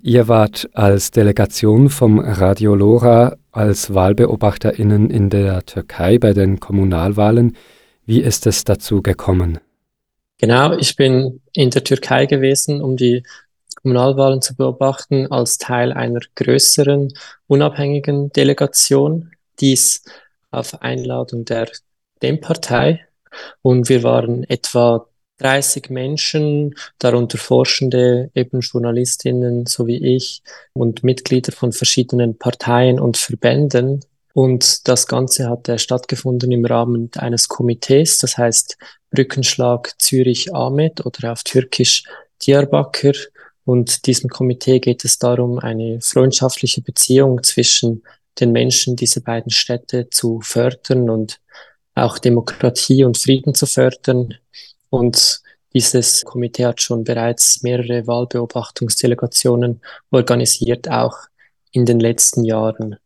Ihr wart als Delegation vom Radio Lora als WahlbeobachterInnen in der Türkei bei den Kommunalwahlen. Wie ist es dazu gekommen? Genau, ich bin in der Türkei gewesen, um die Kommunalwahlen zu beobachten, als Teil einer größeren unabhängigen Delegation, dies auf Einladung der DEM-Partei. Und wir waren etwa 30 Menschen, darunter Forschende, eben Journalistinnen, so wie ich, und Mitglieder von verschiedenen Parteien und Verbänden. Und das Ganze hatte stattgefunden im Rahmen eines Komitees, das heißt Brückenschlag Zürich-Ahmet oder auf Türkisch Diyarbakır. Und diesem Komitee geht es darum, eine freundschaftliche Beziehung zwischen den Menschen dieser beiden Städte zu fördern und auch Demokratie und Frieden zu fördern. Und dieses Komitee hat schon bereits mehrere Wahlbeobachtungsdelegationen organisiert, auch in den letzten Jahren.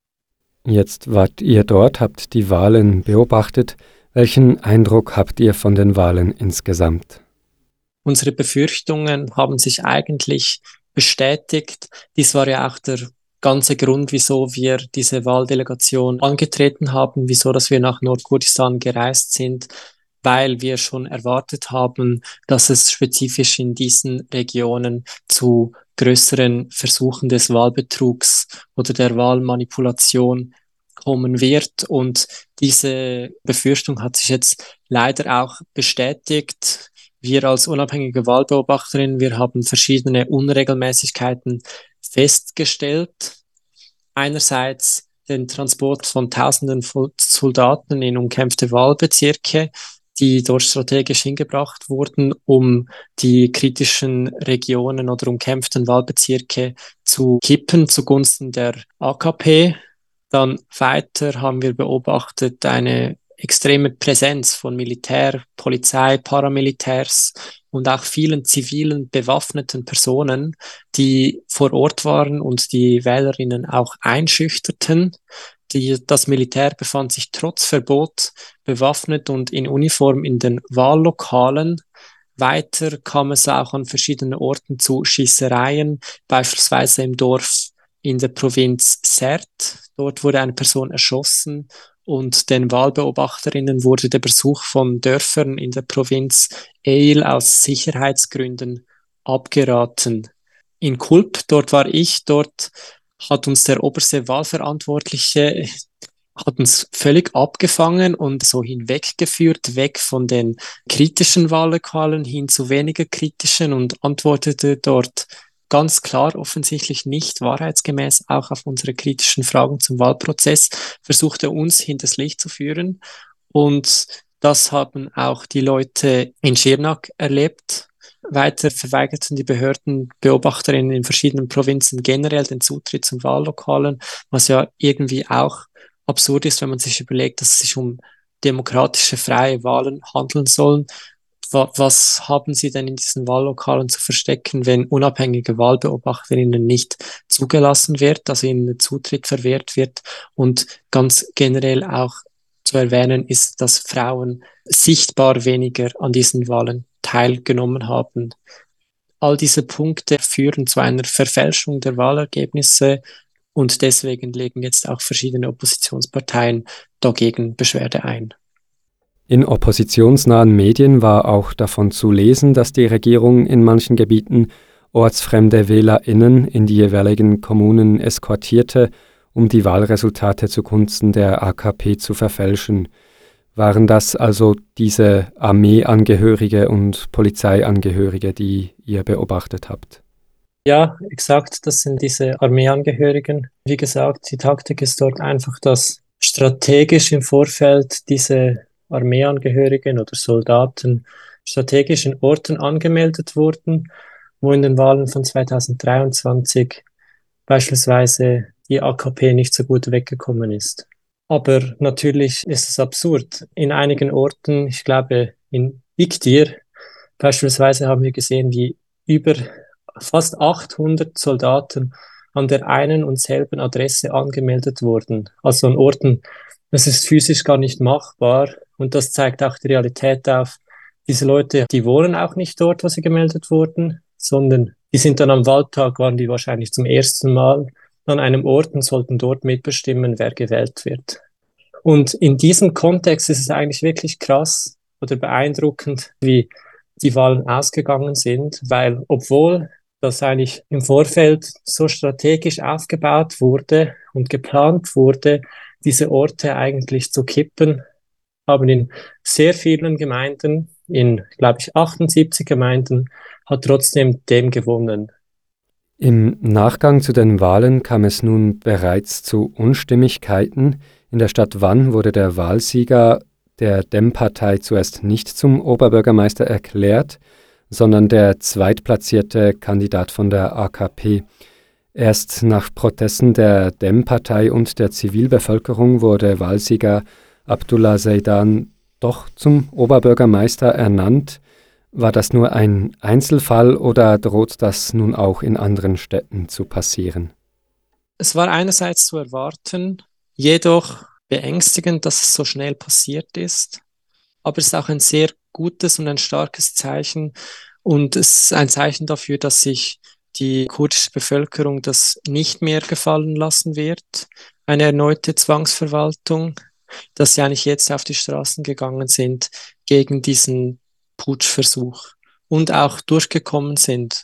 Jetzt wart ihr dort, habt die Wahlen beobachtet. Welchen Eindruck habt ihr von den Wahlen insgesamt? Unsere Befürchtungen haben sich eigentlich bestätigt. Dies war ja auch der ganze Grund, wieso wir diese Wahldelegation angetreten haben, wieso dass wir nach Nordkurdistan gereist sind, weil wir schon erwartet haben, dass es spezifisch in diesen Regionen zu größeren Versuchen des Wahlbetrugs oder der Wahlmanipulation kommen wird. Und diese Befürchtung hat sich jetzt leider auch bestätigt. Wir als unabhängige Wahlbeobachterin, wir haben verschiedene Unregelmäßigkeiten festgestellt. Einerseits den Transport von Tausenden von Soldaten in umkämpfte Wahlbezirke, die dort strategisch hingebracht wurden, um die kritischen Regionen oder umkämpften Wahlbezirke zu kippen zugunsten der AKP. Dann weiter haben wir beobachtet eine extreme Präsenz von Militär, Polizei, Paramilitärs und auch vielen zivilen bewaffneten Personen, die vor Ort waren und die Wählerinnen auch einschüchterten. Das Militär befand sich trotz Verbot bewaffnet und in Uniform in den Wahllokalen. Weiter kam es auch an verschiedenen Orten zu Schießereien, beispielsweise im Dorf in der Provinz Sert. Dort wurde eine Person erschossen und den Wahlbeobachterinnen wurde der Besuch von Dörfern in der Provinz Eil aus Sicherheitsgründen abgeraten. In Kulp, dort war ich, dort hat uns der oberste Wahlverantwortliche hat uns völlig abgefangen und so hinweggeführt, weg von den kritischen Wahllokalen hin zu weniger kritischen und antwortete dort ganz klar, offensichtlich nicht wahrheitsgemäß auch auf unsere kritischen Fragen zum Wahlprozess, versuchte uns hinters Licht zu führen. Und das haben auch die Leute in Schirnak erlebt. Weiter verweigerten die Behörden Beobachterinnen in verschiedenen Provinzen generell den Zutritt zum Wahllokalen, was ja irgendwie auch absurd ist, wenn man sich überlegt, dass es sich um demokratische, freie Wahlen handeln sollen. Was haben Sie denn in diesen Wahllokalen zu verstecken, wenn unabhängige Wahlbeobachterinnen nicht zugelassen wird, also ihnen der Zutritt verwehrt wird? Und ganz generell auch zu erwähnen ist, dass Frauen sichtbar weniger an diesen Wahlen teilgenommen haben. All diese Punkte führen zu einer Verfälschung der Wahlergebnisse und deswegen legen jetzt auch verschiedene Oppositionsparteien dagegen Beschwerde ein. In oppositionsnahen Medien war auch davon zu lesen, dass die Regierung in manchen Gebieten ortsfremde WählerInnen in die jeweiligen Kommunen eskortierte, um die Wahlresultate zugunsten der AKP zu verfälschen. Waren das also diese Armeeangehörige und Polizeiangehörige, die ihr beobachtet habt? Ja, exakt, das sind diese Armeeangehörigen. Wie gesagt, die Taktik ist dort einfach, dass strategisch im Vorfeld diese Armeeangehörigen oder Soldaten strategisch in Orten angemeldet wurden, wo in den Wahlen von 2023 beispielsweise die AKP nicht so gut weggekommen ist. Aber natürlich ist es absurd. In einigen Orten, ich glaube in Iktir beispielsweise, haben wir gesehen, wie über fast 800 Soldaten an der einen und selben Adresse angemeldet wurden. Also an Orten, das ist physisch gar nicht machbar. Und das zeigt auch die Realität auf. Diese Leute, die wohnen auch nicht dort, wo sie gemeldet wurden, sondern Die sind dann am Wahltag, waren die wahrscheinlich zum ersten Mal an einem Ort und sollten dort mitbestimmen, wer gewählt wird. Und in diesem Kontext ist es eigentlich wirklich krass oder beeindruckend, wie die Wahlen ausgegangen sind, weil obwohl das eigentlich im Vorfeld so strategisch aufgebaut wurde und geplant wurde, diese Orte eigentlich zu kippen, haben in sehr vielen Gemeinden, in, glaube ich, 78 Gemeinden, hat trotzdem dem gewonnen. Im Nachgang zu den Wahlen kam es nun bereits zu Unstimmigkeiten. In der Stadt Vannes wurde der Wahlsieger der Dem-Partei zuerst nicht zum Oberbürgermeister erklärt, sondern der zweitplatzierte Kandidat von der AKP. Erst nach Protesten der Dem-Partei und der Zivilbevölkerung wurde Wahlsieger Abdullah Zeidan doch zum Oberbürgermeister ernannt. War das nur ein Einzelfall oder droht das nun auch in anderen Städten zu passieren? Es war einerseits zu erwarten, jedoch beängstigend, dass es so schnell passiert ist. Aber es ist auch ein sehr gutes und ein starkes Zeichen. Und es ist ein Zeichen dafür, dass sich die kurdische Bevölkerung das nicht mehr gefallen lassen wird. Eine erneute Zwangsverwaltung, dass sie eigentlich jetzt auf die Straßen gegangen sind gegen diesen Putschversuch und auch durchgekommen sind.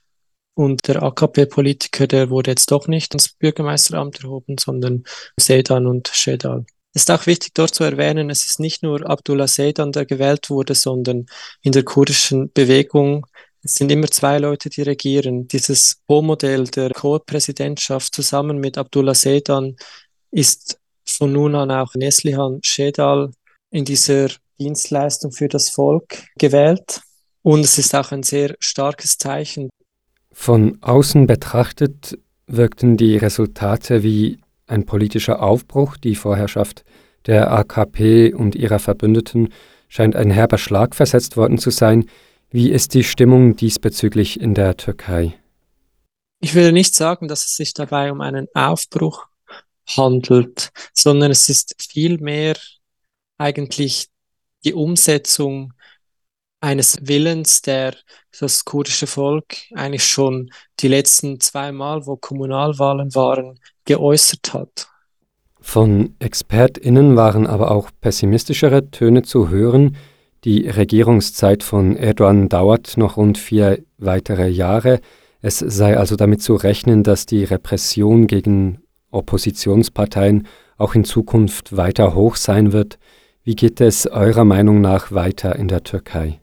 Und der AKP-Politiker, der wurde jetzt doch nicht ins Bürgermeisteramt erhoben, sondern Sedan und Şedal. Es ist auch wichtig dort zu erwähnen, es ist nicht nur Abdullah Sedan, der gewählt wurde, sondern in der kurdischen Bewegung, es sind immer zwei Leute, die regieren. Dieses Co-Modell der Co-Präsidentschaft zusammen mit Abdullah Sedan ist von nun an auch Neslihan Şedal in dieser Dienstleistung für das Volk gewählt. Und es ist auch ein sehr starkes Zeichen. Von außen betrachtet wirkten die Resultate wie ein politischer Aufbruch. Die Vorherrschaft der AKP und ihrer Verbündeten scheint ein herber Schlag versetzt worden zu sein. Wie ist die Stimmung diesbezüglich in der Türkei? Ich würde nicht sagen, dass es sich dabei um einen Aufbruch handelt, sondern es ist vielmehr eigentlich die Umsetzung eines Willens, der das kurdische Volk eigentlich schon die letzten 2 Mal, wo Kommunalwahlen waren, geäußert hat. Von ExpertInnen waren aber auch pessimistischere Töne zu hören. Die Regierungszeit von Erdogan dauert noch rund 4 weitere Jahre. Es sei also damit zu rechnen, dass die Repression gegen Oppositionsparteien auch in Zukunft weiter hoch sein wird. Wie geht es eurer Meinung nach weiter in der Türkei?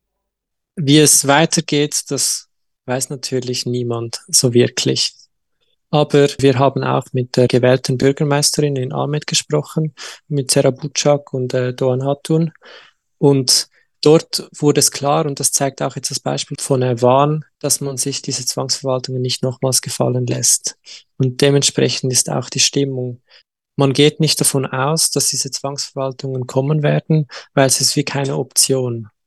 Wie es weitergeht, das weiß natürlich niemand so wirklich. Aber wir haben auch mit der gewählten Bürgermeisterin in Ahmet gesprochen, mit Serap Bucak und Doğan Hatun. Und dort wurde es klar, und das zeigt auch jetzt das Beispiel von Van, dass man sich diese Zwangsverwaltungen nicht nochmals gefallen lässt. Und dementsprechend ist auch die Stimmung. Man geht nicht davon aus, dass diese Zwangsverwaltungen kommen werden, weil es ist wie keine Option.